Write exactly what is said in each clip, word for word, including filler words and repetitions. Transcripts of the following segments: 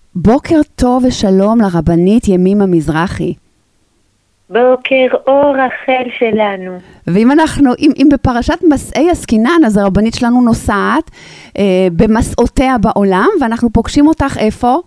בוקר טוב ושלום לרבנית ימימה מזרחי. בוקר אור רחל שלנו. ואם אנחנו, אם, אם בפרשת מסעי עסקינן, אז הרבנית שלנו נוסעת אה, במסעותיה בעולם, ואנחנו פוגשים אותך איפה?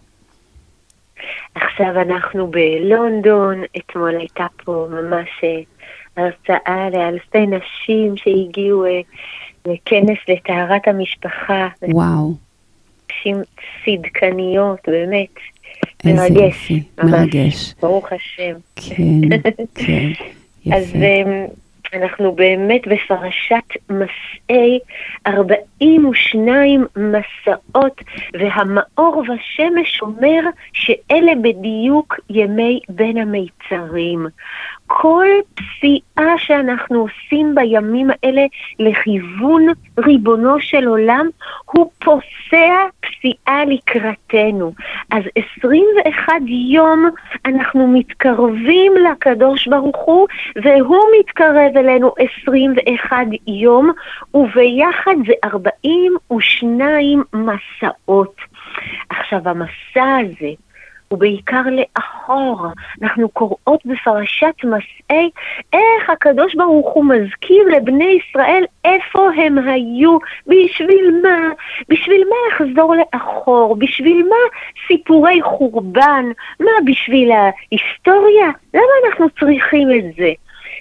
עכשיו אנחנו בלונדון, אתמול הייתה פה ממש הרצאה לאלפי נשים שהגיעו אה, לכנס לטהרת המשפחה. וואו. נשים צדקניות, באמת. איזה מרגש. יופי, ממש. מרגש. ברוך השם. כן, כן, יפה. אז אנחנו באמת בפרשת מסעי ארבעים ושניים מסעות, והמאור ושמש אומר שאלה בדיוק ימי בין המיצרים. כל פסיעה שאנחנו עושים בימים האלה לכיוון ריבונו של עולם, הוא פוסע פסיעה לקראתנו. אז עשרים ואחד יום אנחנו מתקרבים לקדוש ברוך הוא, והוא מתקרב אלינו עשרים ואחד יום, וביחד זה ארבעים ושניים מסעות. עכשיו המסע הזה, ובעיקר לאחור, אנחנו קוראות בפרשת מסעי, איך הקדוש ברוך הוא מזכיר לבני ישראל איפה הם היו, בשביל מה, בשביל מה לחזור לאחור, בשביל מה סיפורי חורבן, מה בשביל ההיסטוריה, למה אנחנו צריכים את זה?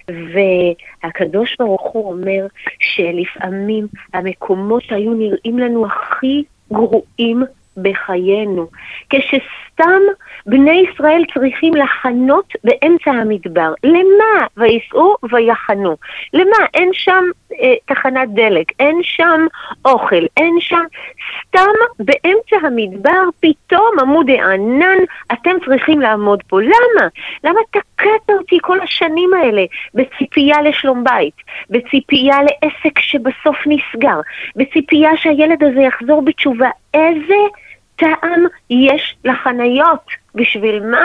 והקדוש ברוך הוא אומר שלפעמים המקומות היו נראים לנו הכי גרועים בחיינו, כשסתם בני ישראל צריכים לחנות באמצע המדבר. למה? ויסעו ויחנו. למה? אין שם אה, תחנת דלק, אין שם אוכל, אין שם, סתם באמצע המדבר פתאום עמוד הענן, אתם צריכים לעמוד פה. למה? למה תקעת אותי כל השנים האלה בציפייה לשלום בית, בציפייה לעסק שבסוף נסגר, בציפייה שהילד הזה יחזור בתשובה? איזה טעם יש לחניות? בשביל מה?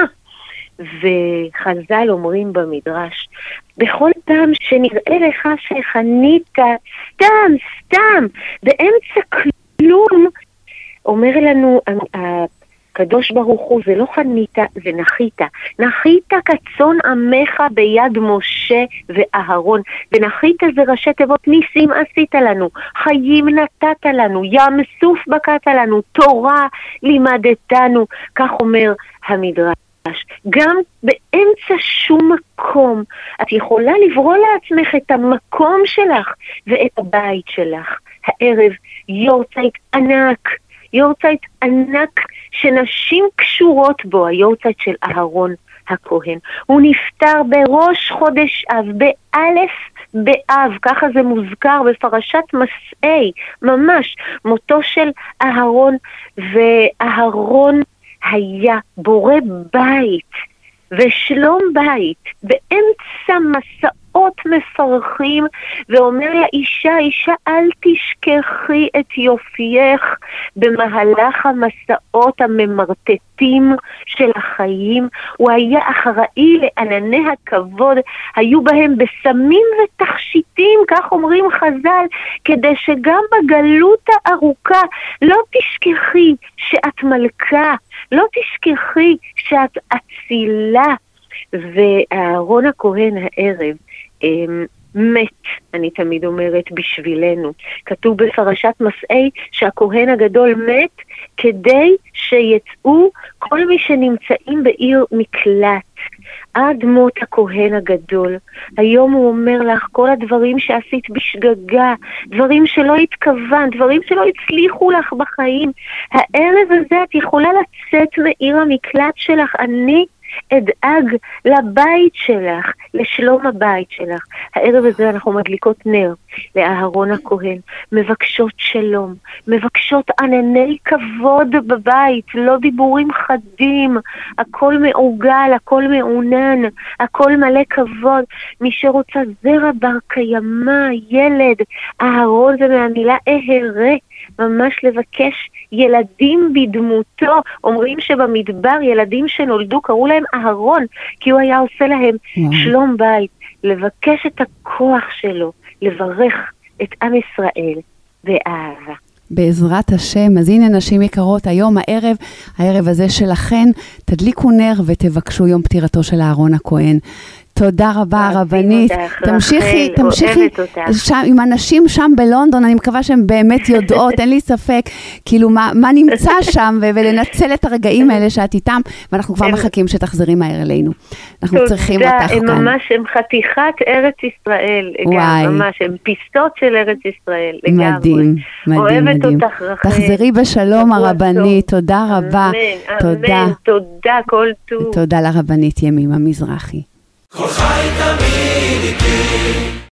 וחז"ל אומרים במדרש, בכל פעם שנראה לך שחנית סתם, סתם, באמצע כלום, אומר לנו הקדוש ברוך הוא, זה לא חנית, זה נחית. נחית כצאן עמך ביד משה ואהרון. ונחית זה ראשי תיבות, ניסים עשית לנו, חיים נתת לנו, ים סוף בקעת לנו, תורה לימדתנו. כך אומר המדרש. גם באמצע שום מקום את יכולה לברוא לעצמך את המקום שלך ואת הבית שלך. הערב יורצייט ענק, יורצייט ענק שנשים קשורות בו, היורצייט של אהרון הכהן. הוא נפטר בראש חודש אב, באלף באב, ככה זה מוזכר בפרשת מסעי, ממש, מותו של אהרון. ואהרון היה בורא בית ושלום בית באמצע מסעות מפרכים, ואומר לאישה, אישה אל תשכחי את יופייך במהלך המסעות הממרטטים של החיים. הוא היה אחראי לענני הכבוד, היו בהם בסמים ותכשיטים, כך אומרים חז"ל, כדי שגם בגלות הארוכה לא תשכחי שאת מלכה, לא תשכחי שאת אצילה. ואהרון הכהן הערב מת, אני תמיד אומרת, בשבילנו. כתוב בפרשת מסעי שהכהן הגדול מת כדי שיצאו כל מי שנמצאים בעיר מקלט עד מות הכהן הגדול. היום הוא אומר לך, כל הדברים שעשית בשגגה, דברים שלא התכוון, דברים שלא הצליחו לך בחיים, הערב הזה את יכולה לצאת מעיר המקלט שלך. אני אדאג לבית שלך, לשלום הבית שלך. הערב הזה אנחנו מדליקות נר לאהרון הכהן, מבקשות שלום, מבקשות ענני כבוד בבית, לא דיבורים חדים, הכל מעוגל, הכל מעונן, הכל מלא כבוד. מי שרוצה זרע בר קיימא, ילד, אהרון זה מהמילה אהרה, ממש לבקש ילדים בדמותו. אומרים שבמדבר ילדים שנולדו קראו להם אהרון, כי הוא היה עושה להם שלום בית, לבקש את הכוח שלו, לברך את עם ישראל באהבה. בעזרת השם. אז הנה נשים יקרות, היום הערב, הערב הזה שלכן, תדליקו נר ותבקשו יום פטירתו של אהרון הכהן. תודה רבה, רבנית. תמשיכי, תמשיכי שם, עם אנשים שם בלונדון, אני מקווה שהן באמת יודעות, אין לי ספק, כאילו מה, מה נמצא שם, ולנצל את הרגעים האלה שאת איתם, ואנחנו כבר מחכים שתחזרי מהר אלינו. אנחנו צריכים אותך כאן. תודה, הם ממש, הם חתיכת ארץ ישראל, ממש, הם פיסות של ארץ ישראל, לגמרי. מדהים, מדהים, מדהים. תחזרי בשלום, הרבנית, תודה רבה. אמן, תודה, כל טוב. תודה לרבנית ימימה מזרחי. כל חי תמיד איתי